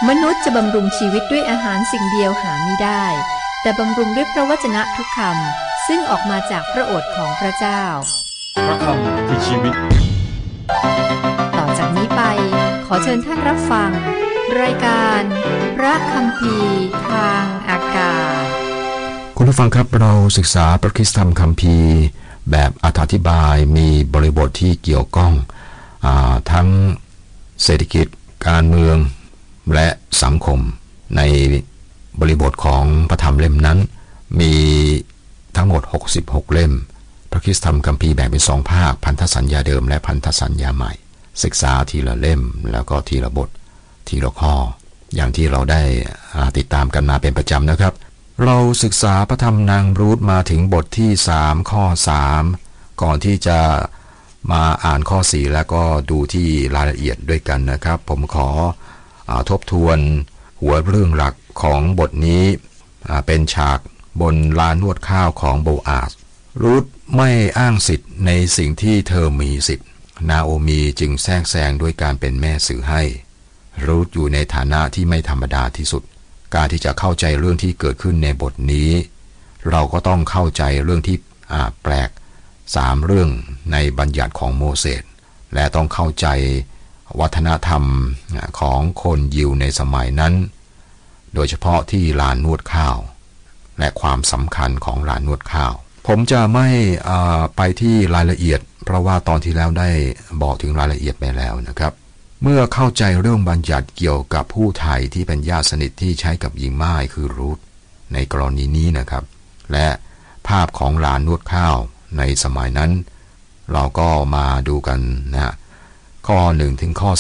มนุษย์จะบำรุงชีวิตด้วยอาหารสิ่งเดียวหาไม่ได้แต่บำรุงด้วยพระวจนะทุกคำซึ่งออกมาจากพระโอษฐ์ของพระเจ้าพระคำคือชีวิตต่อจากนี้ไปขอเชิญท่านรับฟังรายการพระคัมภีร์ทางอากาศคุณผู้ฟังครับเราศึกษาพระคริสตธรรมคัมภีร์แบบอธิบายมีบริบทที่เกี่ยวข้องทั้งเศรษฐกิจการเมืองและสังคมในบริบทของพระธรรมเล่มนั้นมีทั้งหมด66เล่มพระคริสตธรรมคัมภีร์แบ่งเป็น2ภาคพันธสัญญาเดิมและพันธสัญญาใหม่ศึกษาทีละเล่มแล้วก็ทีละบททีละข้ออย่างที่เราได้ติดตามกันมาเป็นประจำนะครับเราศึกษาพระธรรมนางรูธมาถึงบทที่3ข้อ3ก่อนที่จะมาอ่านข้อ4แล้วก็ดูที่รายละเอียดด้วยกันนะครับผมขอทบทวนหัวเรื่องหลักของบทนี้เป็นฉากบนลานนวดข้าวของโบอาสรูธไม่อ้างสิทธิ์ในสิ่งที่เธอมีสิทธิ์นาโอมีจึงแทรกแซงด้วยการเป็นแม่สื่อให้รูธอยู่ในฐานะที่ไม่ธรรมดาที่สุดการที่จะเข้าใจเรื่องที่เกิดขึ้นในบทนี้เราก็ต้องเข้าใจเรื่องที่แปลก3เรื่องในบัญญัติของโมเสสและต้องเข้าใจวัฒนธรรมของคนยิวในสมัยนั้นโดยเฉพาะที่ลานนวดข้าวและความสำคัญของลานนวดข้าวผมจะไม่ไปที่รายละเอียดเพราะว่าตอนที่แล้วได้บอกถึงรายละเอียดไปแล้วนะครับเมื่อเข้าใจเรื่องบัญญัติเกี่ยวกับผู้ไทยที่เป็นญาติสนิทที่ใช้กับหญิงม่ายคือรูธในกรณีนี้นะครับและภาพของลานนวดข้าวในสมัยนั้นเราก็มาดูกันนะข้อ1ถึงข้อ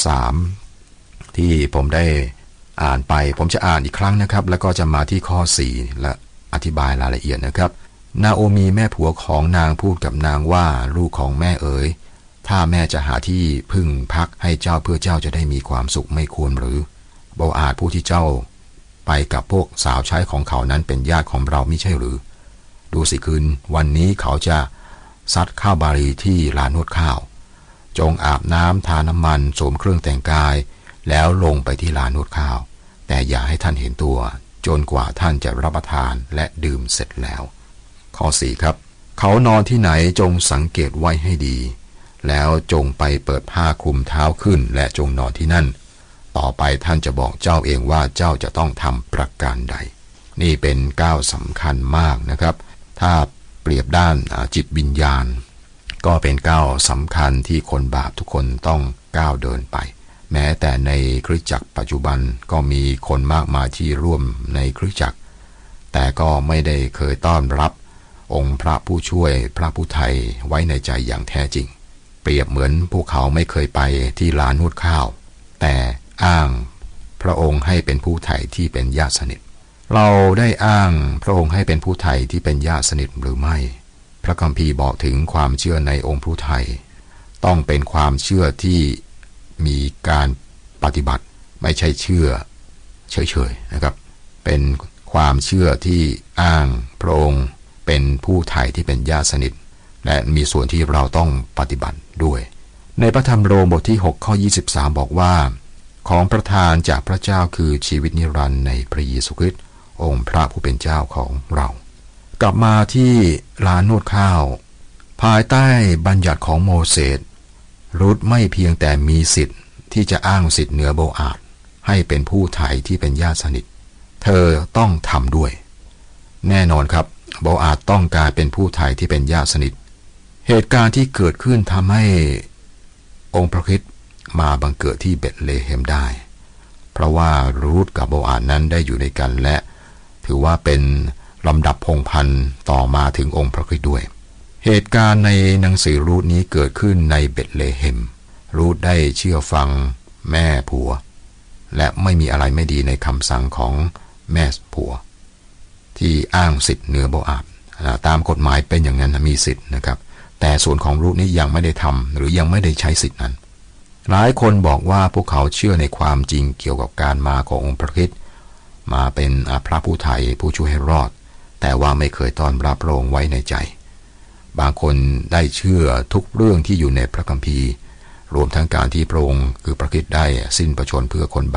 3ที่ผมได้อ่านไปผมจะอ่านอีกครั้งนะครับแล้วก็จะมาที่ข้อ4และอธิบายรายละเอียดนะครับนาโอมีแม่ผัวของนางพูดกับนางว่าลูกของแม่เอ๋ยถ้าแม่จะหาที่พึ่งพักให้เจ้าเพื่อเจ้าจะได้มีความสุขไม่ควรหรือโบอาสผู้ที่เจ้าไปกับพวกสาวใช้ของเขานั้นเป็นญาติของเราไม่ใช่หรือดูสิคืนวันนี้เขาจะซัดข้าวบารีที่ลานนวดข้าวจงอาบน้ำทาน้ำมันสวมเครื่องแต่งกายแล้วลงไปที่ลานนวดข้าวแต่อย่าให้ท่านเห็นตัวจนกว่าท่านจะรับประทานและดื่มเสร็จแล้วข้อ4ครับเขานอนที่ไหนจงสังเกตไว้ให้ดีแล้วจงไปเปิดผ้าคลุมเท้าขึ้นและจงนอนที่นั่นต่อไปท่านจะบอกเจ้าเองว่าเจ้าจะต้องทำประการใดนี่เป็นก้าวสำคัญมากนะครับถ้าเปรียบด้านจิตวิญญาณก็เป็นก้าวสำคัญที่คนบาปทุกคนต้องก้าวเดินไปแม้แต่ในคริสตจักรปัจจุบันก็มีคนมากมายที่ร่วมในคริสตจักรแต่ก็ไม่ได้เคยต้อนรับองค์พระผู้ช่วยพระผู้ไทยไว้ในใจอย่างแท้จริงเปรียบเหมือนพวกเขาไม่เคยไปที่ลานนวดข้าวแต่อ้างพระองค์ให้เป็นผู้ไทยที่เป็นญาติสนิทเราได้อ้างพระองค์ให้เป็นผู้ไทยที่เป็นญาติสนิทหรือไม่พระคัมภีร์บอกถึงความเชื่อในองค์ผู้ไทยต้องเป็นความเชื่อที่มีการปฏิบัติไม่ใช่เชื่อเฉยๆนะครับเป็นความเชื่อที่อ้างพระองค์เป็นผู้ไทยที่เป็นญาติสนิทและมีส่วนที่เราต้องปฏิบัติด้วยในพระธรรมโรมบทที่6ข้อ23บอกว่าของประทานจากพระเจ้าคือชีวิตนิรันดร์ในพระเยซูคริสต์องค์พระผู้เป็นเจ้าของเรากลับมาที่ลานนวดข้าวภายใต้บัญญัติของโมเสสรูธไม่เพียงแต่มีสิทธิ์ที่จะอ้างสิทธิ์เหนือโบอาสให้เป็นผู้ไทยที่เป็นญาติสนิทเธอต้องทำด้วยแน่นอนครับโบอาสต้องการเป็นผู้ไทยที่เป็นญาติสนิทเหตุการณ์ที่เกิดขึ้นทำให้องค์พระคริสต์มาบังเกิดที่เบธเลเฮมได้เพราะว่ารูธกับโบอาสนั้นได้อยู่ในกันและถือว่าเป็นลำดับพงศ์พันธุ์ต่อมาถึงองค์พระคริสต์ด้วยเหตุการณ์ในหนังสือรูธนี้เกิดขึ้นในเบธเลเฮมรูธได้เชื่อฟังแม่ผัวและไม่มีอะไรไม่ดีในคำสั่งของแม่ผัวที่อ้างสิทธิ์เหนือโบอาสตามกฎหมายเป็นอย่างนั้นมีสิทธิ์นะครับแต่ส่วนของรูธนี้ยังไม่ได้ทำหรือยังไม่ได้ใช้สิทธินั้นหลายคนบอกว่าพวกเขาเชื่อในความจริงเกี่ยวกับการมาขององค์พระคริสต์มาเป็นพระผู้ไทยผู้ช่วยให้รอดแต่ว่าไม่เคยต้อนรับพระองค์ไว้ในใจบางคนได้เชื่อทุกเรื่องที่อยู่ในพระคัมภีร์รวมทั้งการที่พระองค์คือพระคริสต์ได้สิ้นพระชนม์เพื่อคนบาป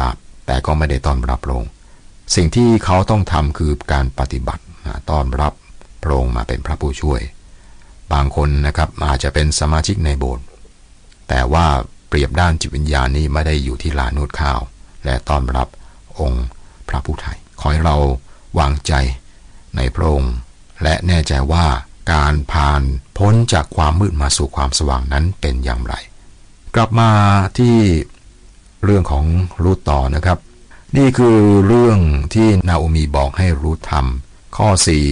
แต่ก็ไม่ได้ต้อนรับพระองค์สิ่งที่เขาต้องทำคือการปฏิบัติต้อนรับพระองค์มาเป็นพระผู้ช่วยบางคนนะครับอาจจะเป็นสมาชิกในโบสถ์แต่ว่าเปรียบด้านจิตวิญญาณนี้ไม่ได้อยู่ที่ลานนวดข้าวและต้อนรับองค์พระผู้ไถ่ขอให้เราวางใจในพระองค์และแน่ใจว่าการผ่านพ้นจากความมืดมาสู่ความสว่างนั้นเป็นอย่างไรกลับมาที่เรื่องของรูธต่อนะครับนี่คือเรื่องที่นาโอมีบอกให้รูธทำข้อ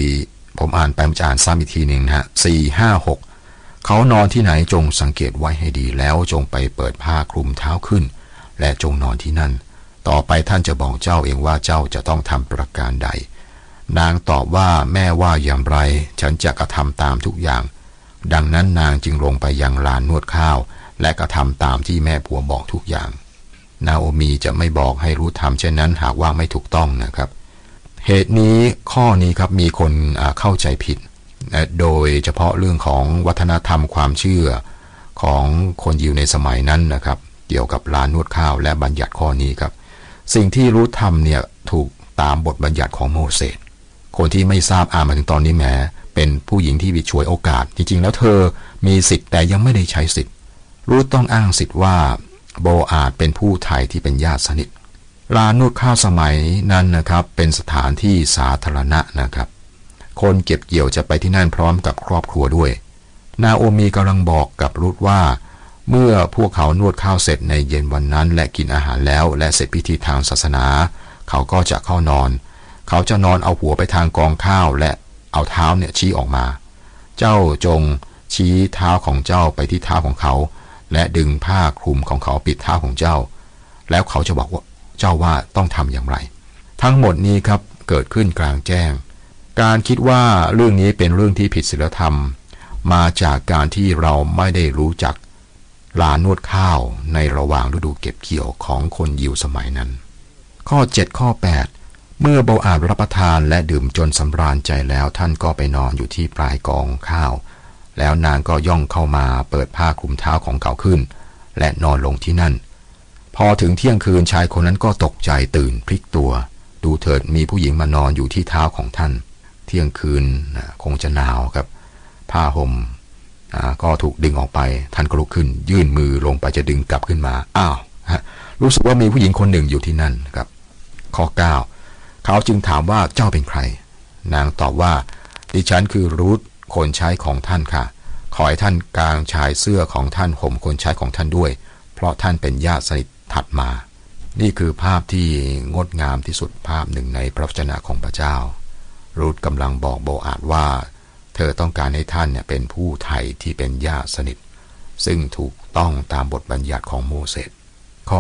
4ผมอ่านไปจะอ่านซ้ำอีกทีหนึ่งนะฮะ4 5 6เขานอนที่ไหนจงสังเกตไว้ให้ดีแล้วจงไปเปิดผ้าคลุมเท้าขึ้นและจงนอนที่นั่นต่อไปท่านจะบอกเจ้าเองว่าเจ้าจะต้องทำประการใดนางตอบว่าแม่ว่าอย่างไรฉันจะกระทำตามทุกอย่างดังนั้นนางจึงลงไปยังลานนวดข้าวและกระทำตามที่แม่ผัวบอกทุกอย่างนาโอมีจะไม่บอกให้รูธทำเช่นนั้นหากว่าไม่ถูกต้องนะครับเหตุนี้ข้อนี้ครับมีคนเข้าใจผิดโดยเฉพาะเรื่องของวัฒนธรรมความเชื่อของคนยิวในสมัยนั้นนะครับเกี่ยวกับลานนวดข้าวและบัญญัติข้อนี้ครับสิ่งที่รูธทำเนี่ยถูกตามบทบัญญัติของโมเสสคนที่ไม่ทราบมาถึงตอนนี้แหมเป็นผู้หญิงที่ฉวยโอกาสจริงๆแล้วเธอมีสิทธิ์แต่ยังไม่ได้ใช้สิทธิ์รูธต้องอ้างสิทธิ์ว่าโบอาซเป็นผู้ไถ่ที่เป็นญาติสนิทลานนวดข้าวสมัยนั้นนะครับเป็นสถานที่สาธารณะนะครับคนเก็บเกี่ยวจะไปที่นั่นพร้อมกับครอบครัวด้วยนาโอมีกำลังบอกกับรูธว่าเมื่อพวกเขานวดข้าวเสร็จในเย็นวันนั้นและกินอาหารแล้วและเสร็จพิธีทางศาสนาเขาก็จะเข้านอนเขาจะนอนเอาหัวไปทางกองข้าวและเอาเท้าเนี่ยชี้ออกมาเจ้าจงชี้เท้าของเจ้าไปที่เท้าของเขาและดึงผ้าคลุมของเขาปิดเท้าของเจ้าแล้วเขาจะบอกว่าเจ้าว่าต้องทำอย่างไรทั้งหมดนี้ครับเกิดขึ้นกลางแจ้งการคิดว่าเรื่องนี้เป็นเรื่องที่ผิดศีลธรรมมาจากการที่เราไม่ได้รู้จักลานนวดข้าวในระหว่างฤดูเก็บเกี่ยวของคนยิวสมัยนั้นข้อ7ข้อ8เมื่อโบอาซรับประทานและดื่มจนสำราญใจแล้วท่านก็ไปนอนอยู่ที่ปลายกองข้าวแล้วนางก็ย่องเข้ามาเปิดผ้าคลุมเท้าของเขาขึ้นและนอนลงที่นั่นพอถึงเที่ยงคืนชายคนนั้นก็ตกใจตื่นพลิกตัวดูเถิดมีผู้หญิงมานอนอยู่ที่เท้าของท่านเที่ยงคืนคงจะหนาวครับผ้าห่มก็ถูกดึงออกไปท่านก็ลุกขึ้นยื่นมือลงไปจะดึงกลับขึ้นมารู้สึกว่ามีผู้หญิงคนหนึ่งอยู่ที่นั่นครับข้อ9เขาจึงถามว่าเจ้าเป็นใครนางตอบว่าดิฉันคือรูธคนใช้ของท่านค่ะขอให้ท่านกางชายเสื้อของท่านห่มคนใช้ของท่านด้วยเพราะท่านเป็นญาติสนิทถัดมานี่คือภาพที่งดงามที่สุดภาพหนึ่งในพระวจนะของพระเจ้ารูธกำลังบอกโบอาซว่าเธอต้องการให้ท่านเนี่ยเป็นผู้ไถ่ที่เป็นญาติสนิทซึ่งถูกต้องตามบทบัญญัติของโมเสสข้อ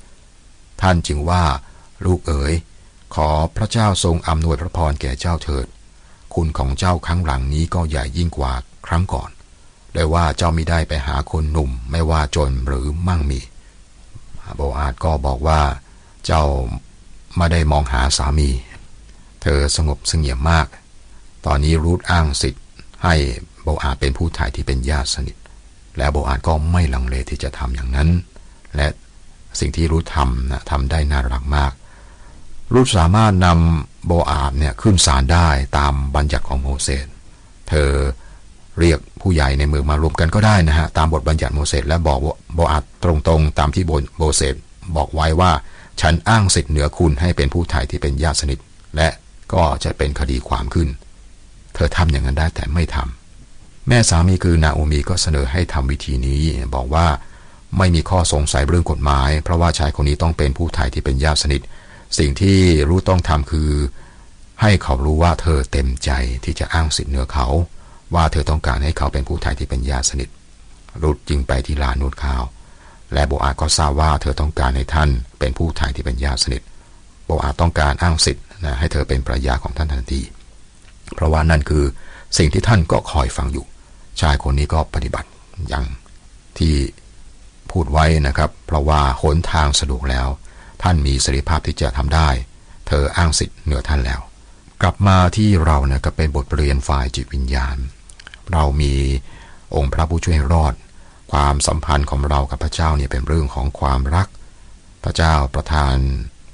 10ท่านจึงว่าลูกเอ๋ยขอพระเจ้าทรงอำนวยพระพรแก่เจ้าเถิดคุณของเจ้าครั้งหลังนี้ก็ใหญ่ยิ่งกว่าครั้งก่อนได้ว่าเจ้ามิได้ไปหาคนหนุ่มไม่ว่าจนหรือมั่งมีโบอาซก็บอกว่าเจ้าไม่ได้มองหาสามีเธอสงบเสงี่ยมมากตอนนี้รูธอ้างสิทธิ์ให้โบอาซเป็นผู้ไถ่ที่เป็นญาติสนิทและโบอาซก็ไม่ลังเลที่จะทำอย่างนั้นและสิ่งที่รูธทำได้น่ารักมากรูธสามารถนำโบอาซเนี่ยขึ้นศาลได้ตามบัญญัติของโมเสสเธอเรียกผู้ใหญ่ในเมืองมารวมกันก็ได้นะฮะตามบทบัญญัติโมเสสและบอกโบอาซตรงๆตามที่โมเสสบอกไว้ว่าฉันอ้างสิทธิ์เหนือคุณให้เป็นผู้ไถ่ที่เป็นญาติสนิทและก็จะเป็นคดีความขึ้นเธอทำอย่างนั้นได้แต่ไม่ทำแม่สามีคือนาโอมีก็เสนอให้ทำวิธีนี้บอกว่าไม่มีข้อสงสัยเรื่องกฎหมายเพราะว่าชายคนนี้ต้องเป็นผู้ไถ่ที่เป็นญาติสนิทสิ่งที่รูธต้องทำคือให้เขารู้ว่าเธอเต็มใจที่จะอ้างสิทธิ์เหนือเขาว่าเธอต้องการให้เขาเป็นผู้ไถ่ที่เป็นญาติสนิทรูธจึงไปที่ลานนวดข้าวและโบอาซก็ทราบว่าเธอต้องการให้ท่านเป็นผู้ไถ่ที่เป็นญาติสนิทโบอาซต้องการอ้างสิทธิ์ให้เธอเป็นภรรยาของท่านทันทีเพราะว่านั่นคือสิ่งที่ท่านก็คอยฟังอยู่ชายคนนี้ก็ปฏิบัติอย่างที่พูดไว้นะครับเพราะว่าหนทางสะดวกแล้วท่านมีเสรีภาพที่จะทำได้เธออ้างสิทธิ์เหนือท่านแล้วกลับมาที่เราเนี่ยก็เป็นบทเรียนฝ่ายจิตวิญญาณเรามีองค์พระผู้ช่วยให้รอดความสัมพันธ์ของเรากับพระเจ้าเนี่ยเป็นเรื่องของความรักพระเจ้าประทาน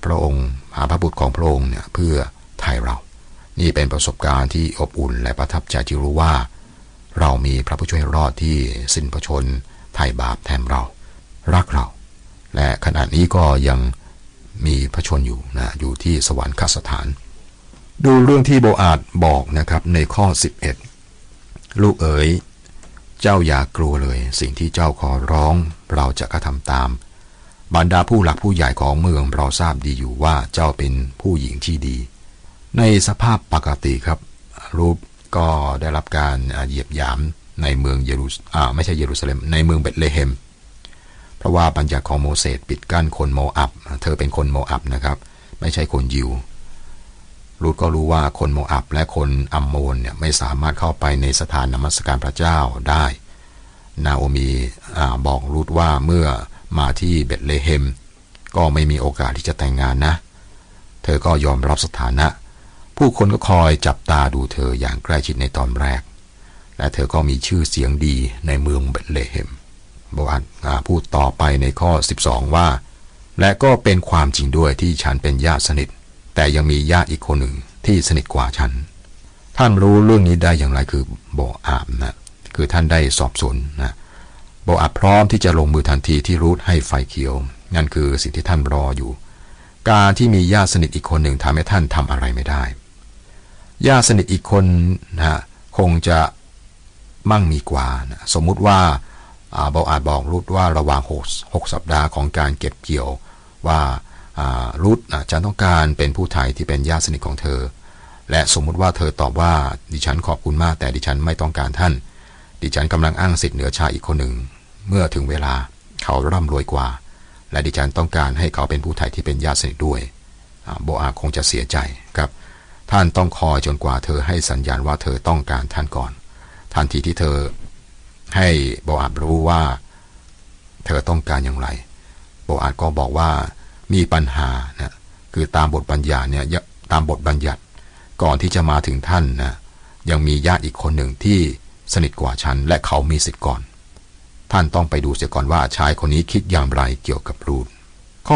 พระองค์พระบุตรของพระองค์เนี่ยเพื่อไถ่เรานี่เป็นประสบการณ์ที่อบอุ่นและประทับใจที่รู้ว่าเรามีพระผู้ช่วยรอดที่สิ้นพระชนม์ไถ่บาปแทนเรารักเราและขณะนี้ก็ยังมีพระชนอยู่นะอยู่ที่สวรรคสถานดูเรื่องที่โบอาซบอกนะครับในข้อ11ลูกเอ๋ยเจ้าอย่ากลัวเลยสิ่งที่เจ้าขอร้องเราจะกระทำตามบรรดาผู้หลักผู้ใหญ่ของเมืองเราทราบดีอยู่ว่าเจ้าเป็นผู้หญิงที่ดีในสภาพปกติครับรูปก็ได้รับการเหยียบหยามในเมืองไม่ใช่เยรูซาเล็มในเมืองเบธเลเฮมเพราะว่าบัญญัติของโมเสสปิดกั้นคนโมอับเธอเป็นคนโมอับนะครับไม่ใช่คนยิวรูธก็รู้ว่าคนโมอับและคนอัมโมนเนี่ยไม่สามารถเข้าไปในสถานนมัสการพระเจ้าได้นาโอมีบอกรูธว่าเมื่อมาที่เบธเลเฮมก็ไม่มีโอกาสที่จะแต่งงานนะเธอก็ยอมรับสถานะผู้คนก็คอยจับตาดูเธออย่างใกล้ชิดในตอนแรกและเธอก็มีชื่อเสียงดีในเมืองเบธเลเฮมโบอาซพูดต่อไปในข้อ12ว่าและก็เป็นความจริงด้วยที่ฉันเป็นญาติสนิทแต่ยังมีญาติอีกคนหนึ่งที่สนิทกว่าฉันท่านรู้เรื่องนี้ได้อย่างไรคือโบอาซนะคือท่านได้สอบสวนนะโบอาซพร้อมที่จะลงมือทันทีที่รูธให้ไฟเขียวนั่นคือสิ่งที่ท่านรออยู่การที่มีญาติสนิทอีกคนหนึ่งทำให้ท่านทำอะไรไม่ได้ญาติสนิทอีกคนนะคงจะมั่งมีกว่านะสมมุติว่าโบอาซบอกรูธว่าระหว่าง6 สัปดาห์ของการเก็บเกี่ยวว่ารูธจะต้องการเป็นผู้ไถ่ที่เป็นญาติสนิทของเธอและสมมุติว่าเธอตอบว่าดิฉันขอบคุณมากแต่ดิฉันไม่ต้องการท่านดิฉันกำลังอ้างสิทธิ์เหนือชายอีกคนหนึ่งเมื่อถึงเวลาเขาร่ำรวยกว่าและดิฉันต้องการให้เขาเป็นผู้ไถ่ที่เป็นญาติสนิทด้วยโบอาซคงจะเสียใจครับท่านต้องคอยจนกว่าเธอให้สัญญาณว่าเธอต้องการท่านก่อนทันทีที่เธอให้โบอาซรู้ว่าเธอต้องการอย่างไรโบอาซก็บอกว่ามีปัญหานะคือตามบทบัญญัติเนี่ยตามบทบัญญัติก่อนที่จะมาถึงท่านนะยังมีญาติอีกคนหนึ่งที่สนิทกว่าฉันและเขามีสิทธิ์ก่อนท่านต้องไปดูเสียก่อนว่าชายคนนี้คิดอย่างไรเกี่ยวกับรูธข้อ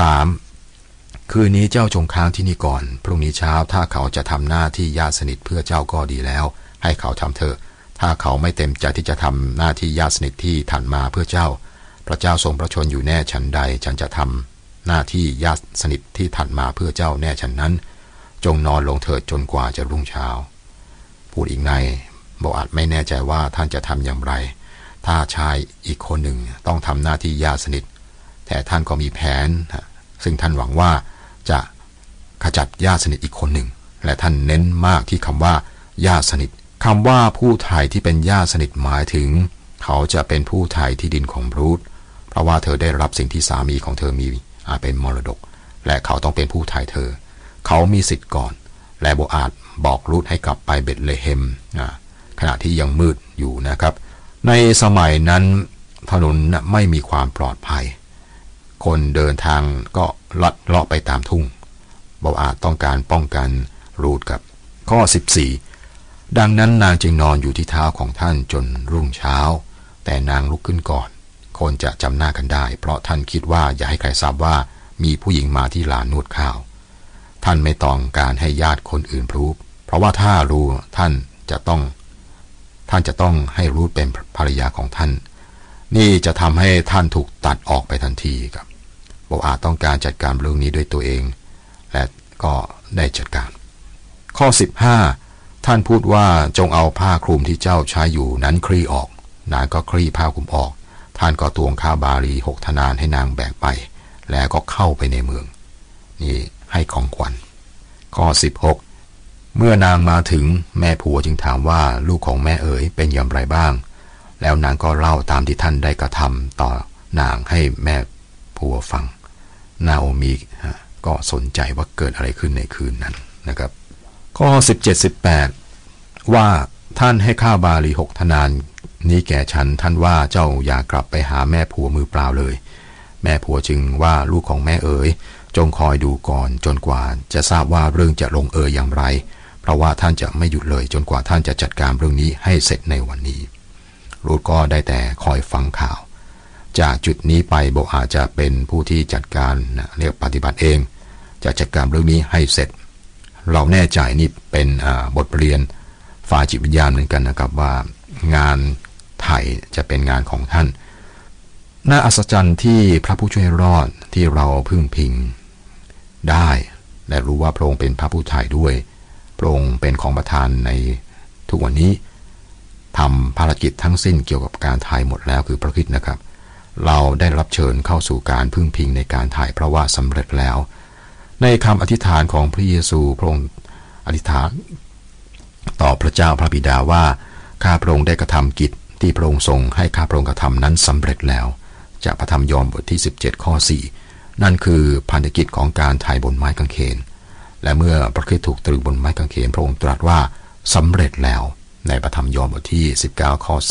13คืนนี้เจ้าจงค้างที่นี่ก่อนพรุ่งนี้เช้าถ้าเขาจะทำหน้าที่ญาติสนิทเพื่อเจ้าก็ดีแล้วให้เขาทำเถอะถ้าเขาไม่เต็มใจที่จะทำหน้าที่ญาติสนิทที่ถัดมาเพื่อเจ้าพระเจ้าทรงพระชนอยู่แน่ฉันใดฉันจะทำหน้าที่ญาติสนิทที่ถัดมาเพื่อเจ้าแน่ฉันนั้นจงนอนลงเถิดจนกว่าจะรุ่งเช้าพูดอีกในโบอาซไม่แน่ใจว่าท่านจะทำอย่างไรถ้าชายอีกคนหนึ่งต้องทำหน้าที่ญาติสนิทแต่ท่านก็มีแผนซึ่งท่านหวังว่าจะขจัดญาติสนิทอีกคนหนึ่งและท่านเน้นมากที่คำว่าญาติสนิทคำว่าผู้ไถ่ที่เป็นญาติสนิทหมายถึงเขาจะเป็นผู้ไถ่ที่ดินของรูธเพราะว่าเธอได้รับสิ่งที่สามีของเธอมีเป็นมรดกและเขาต้องเป็นผู้ไถ่เธอเขามีสิทธิ์ก่อนและโบอาซบอกรูธให้กลับไปเบธเลเฮมขณะที่ยังมืดอยู่นะครับในสมัยนั้นถนนไม่มีความปลอดภัยคนเดินทางก็ลัดเลาะไปตามทุ่งโบอาซต้องการป้องกันรูธกับข้อ14ดังนั้นนางจึงนอนอยู่ที่เท้าของท่านจนรุ่งเช้าแต่นางลุกขึ้นก่อนคนจะจำหน้ากันได้เพราะท่านคิดว่าอย่าให้ใครทราบว่ามีผู้หญิงมาที่ลานนวดข้าวท่านไม่ต้องการให้ญาติคนอื่นรู้เพราะว่าถ้ารู้ท่านจะต้องให้รูธเป็นภรรยาของท่านนี่จะทำให้ท่านถูกตัดออกไปทันทีครับโบอาซต้องการจัดการเรื่องนี้ด้วยตัวเองและก็ได้จัดการข้อ15ท่านพูดว่าจงเอาผ้าคลุมที่เจ้าใช้อยู่นั้นคลี่ออกนางก็คลี่ผ้าคลุมออกท่านก็ตวงข้าวบาลี6 ธนานให้นางแบกไปแล้วก็เข้าไปในเมืองนี่ให้ของขวัญข้อ16เมื่อนางมาถึงแม่ผัวจึงถามว่าลูกของแม่เอ๋ยเป็นอย่างไรบ้างแล้วนางก็เล่าตามที่ท่านได้กระทำต่อนางให้แม่ผัวฟังนาโอมีก็สนใจว่าเกิดอะไรขึ้นในคืนนั้นนะครับข้อ17-18ว่าท่านให้ข้าวบาลี6 ธนานนี้แก่ฉันท่านว่าเจ้าอย่ากลับไปหาแม่ผัวมือเปล่าเลยแม่ผัวจึงว่าลูกของแม่เอ๋ยจงคอยดูก่อนจนกว่าจะทราบว่าเรื่องจะลงเอยอย่างไรเพราะว่าท่านจะไม่หยุดเลยจนกว่าท่านจะจัดการเรื่องนี้ให้เสร็จในวันนี้รูธก็ได้แต่คอยฟังข่าวจากจุดนี้ไปโบอาซจะเป็นผู้ที่จัดการเรียกปฏิบัติเองจะจัดการเรื่องนี้ให้เสร็จเราแน่ใจนี่เป็นบทเรียนฝ่ายจิตวิญญาณเหมือนกันนะครับว่างานไถ่จะเป็นงานของท่านน่าอัศจรรย์ที่พระผู้ช่วยรอดที่เราพึ่งพิงได้และรู้ว่าพระองค์เป็นพระผู้ไถ่ด้วยพระองค์เป็นของประทานในทุกวันนี้ทำภารกิจทั้งสิ้นเกี่ยวกับการไถ่หมดแล้วคือพระคริสต์นะครับเราได้รับเชิญเข้าสู่การพึ่งพิงในการไถ่เพราะว่าสำเร็จแล้วในคำอธิษฐานของพระเยซูพระองค์อธิษฐานต่อพระเจ้าพระบิดาว่าข้าพระองค์ได้กระทำกิจที่พระองค์ทรงให้ข้าพระองค์กระทำนั้นสำเร็จแล้วจากพระธรรมยอห์นบทที่17ข้อ4นั่นคือภารกิจของการไถ่บนไม้กางเขนและเมื่อพระคริสต์ถูกตรึงบนไม้กางเขนพระองค์ตรัสว่าสำเร็จแล้วในพระธรรมยอห์นบทที่19ข้อ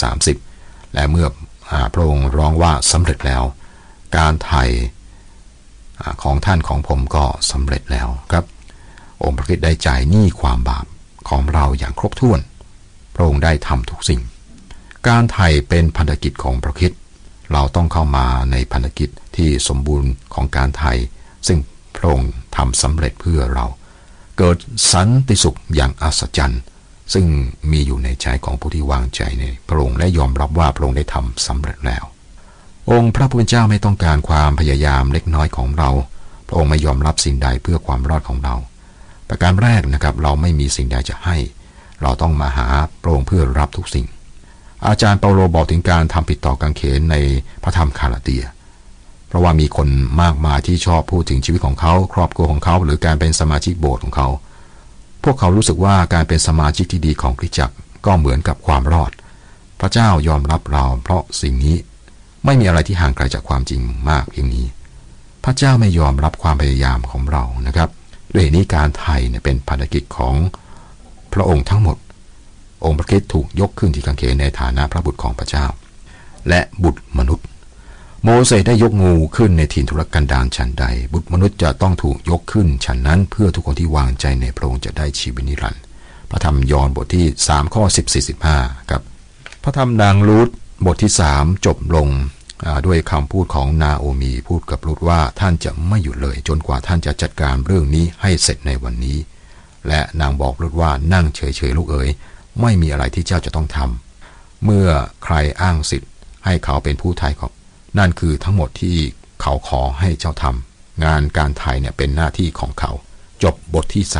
30และเมื่อพระองค์ร้องว่าสำเร็จแล้วการไถ่ของท่านของผมก็สำเร็จแล้วครับองค์พระคริสต์ได้จ่ายหนี้ความบาปของเราอย่างครบถ้วนพระองค์ได้ทำทุกสิ่งการไถ่เป็นพันธกิจของพระคริสต์เราต้องเข้ามาในพันธกิจที่สมบูรณ์ของการไถ่ซึ่งพระองค์ทำสำเร็จเพื่อเราเกิดสันติสุขอย่างอัศจรรย์ซึ่งมีอยู่ในใจของผู้ที่วางใจในพระองค์และยอมรับว่าพระองค์ได้ทำสำเร็จแล้วองค์พระผู้เป็นเจ้าไม่ต้องการความพยายามเล็กน้อยของเราพระองค์ไม่ยอมรับสิ่งใดเพื่อความรอดของเราประการแรกนะครับเราไม่มีสิ่งใดจะให้เราต้องมาหาพระองค์เพื่อรับทุกสิ่งอาจารย์เปาโลบอกถึงการทำผิดต่อกางเขนในพระธรรมคาลาเตียเพราะว่ามีคนมากมายที่ชอบพูดถึงชีวิตของเขาครอบครัวของเขาหรือการเป็นสมาชิกโบสถ์ของเขาพวกเขารู้สึกว่าการเป็นสมาชิกที่ดีของคริสตจักรก็เหมือนกับความรอดพระเจ้ายอมรับเราเพราะสิ่งนี้ไม่มีอะไรที่ห่างไกลจากความจริงมากเพียงนี้พระเจ้าไม่ยอมรับความพยายามของเรานะครับด้วยนี้การไถ่เป็นภารกิจของพระองค์ทั้งหมดองค์พระคริสต์ถูกยกขึ้นที่กางเขนในฐานะพระบุตรของพระเจ้าและบุตรมนุษย์โมเสสได้ยกงูขึ้นในถิ่นทุรกันดารฉันใดบุตรมนุษย์จะต้องถูกยกขึ้นฉันนั้นเพื่อทุกคนที่วางใจในพระองค์จะได้ชีวิตนิรันดร์พระธรรมยอห์นบทที่3ข้อ14-15ครับพระธรรมนางรูธบทที่3จบลงด้วยคำพูดของนาโอมีพูดกับรูธว่าท่านจะไม่หยุดเลยจนกว่าท่านจะจัดการเรื่องนี้ให้เสร็จในวันนี้และนางบอกรูธว่านั่งเฉยๆลูกเอ๋ยไม่มีอะไรที่เจ้าจะต้องทำเมื่อใครอ้างสิทธิ์ให้เขาเป็นผู้ไถ่ของนั่นคือทั้งหมดที่เขาขอให้เจ้าทำงานการไถ่เนี่ยเป็นหน้าที่ของเขาจบบทที่3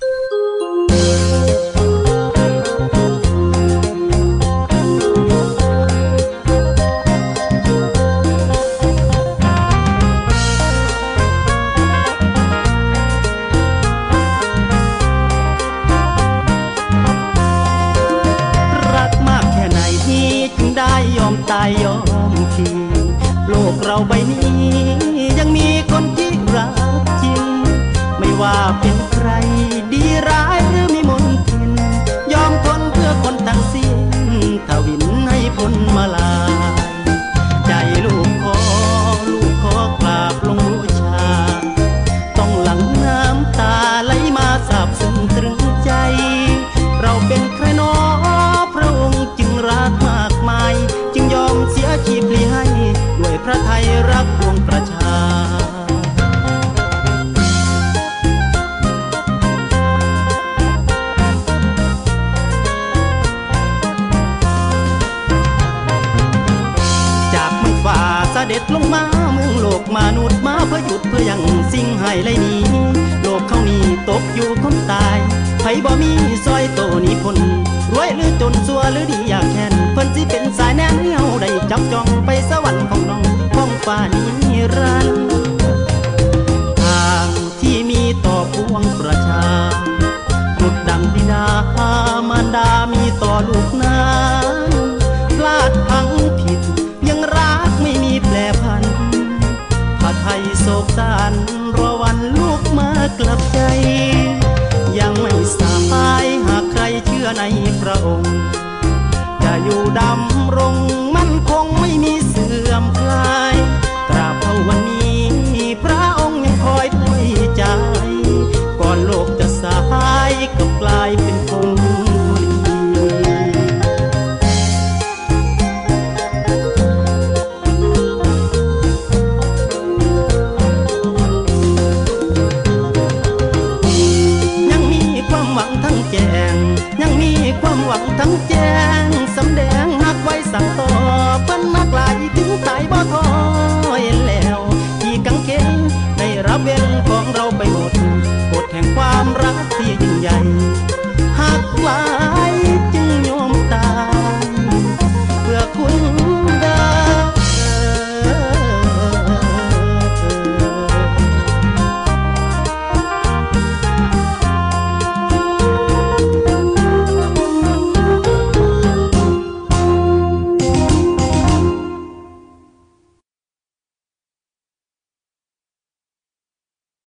ตายยอมทิ้งโลกเราใบนี้ยังมีคนที่รักจริงไม่ว่าเป็นใครดีร้ายหรือมีมนทินยอมทนเพื่อคนทั้งสิ้นทวินให้พ้นมาลายใจลูกขอกราบลงบูชาต้องหลั่งน้ำตาไหลมาสาบซึ้งตรึงใจเราเป็นใครน้อพระองค์จึงรักมากมายจึงยอมเสียชีพลีให้ด้วยพระทัยรักปวงประชาจากเมืองฟ้าเสด็จลงมาเมืองโลกมนุษย์มาเพื่อหยุดเพื่อยังสิ่งให้ไล่หนีโลกเขานี่ตกอยู่คนตายไผบ่มีซอยโตนี้พ้นรวยหรือจนซัวหรือดีอยากแค้นเพิ่นสิเป็นสายแนนเฮาได้จับจองไปสวรรค์ของน้องของฟ้านิรันดร์ทางที่มีต่อปวงประชาบุตรดังบิดามารดามีต่อลูกนั้นพลาดพังผิดยังรักไม่มีแปรผันพระไทยโศกสันรอวันลูกมากลับใจยังไม่สายหากใครเชื่อในพระองค์จะอยู่ดำรงมั่นคงไม่มีเสื่อมคลาย